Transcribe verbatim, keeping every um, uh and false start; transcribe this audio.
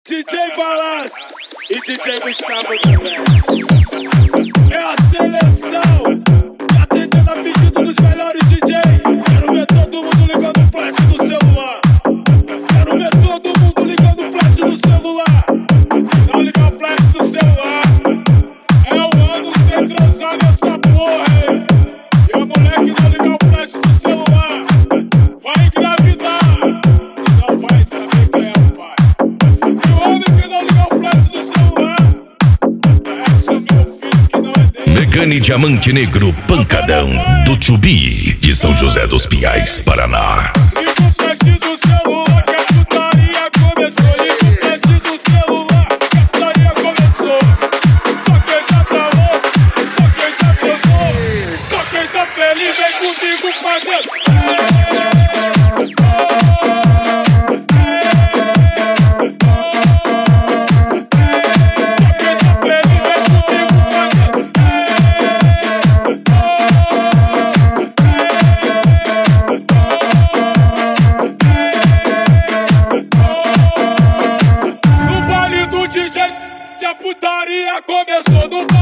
D J Valance e D J Gustavo também. É a seleção, tá atendendo a pedido dos melhores D J. Quero ver todo mundo ligando o flat no celular. Quero ver todo mundo ligando o flat no celular. Não ligar o flat no celular. É o ano sem transar nessa porra, hein? E a mulher que não ligar o flat no celular vai engravidar e não vai saber quem é o pai. E o homem que não ligar o flat no celular é seu meu filho que não é dele. Megane Diamante Negro Pancadão do Tubi de São José dos Pinhais, Paraná. Liga o flash do celular que a putaria começou. Liga o flash do celular que a putaria começou. Só quem já tá louco, só quem já pensou, só quem tá feliz vem comigo fazendo. No baile do D J, a putaria começou. No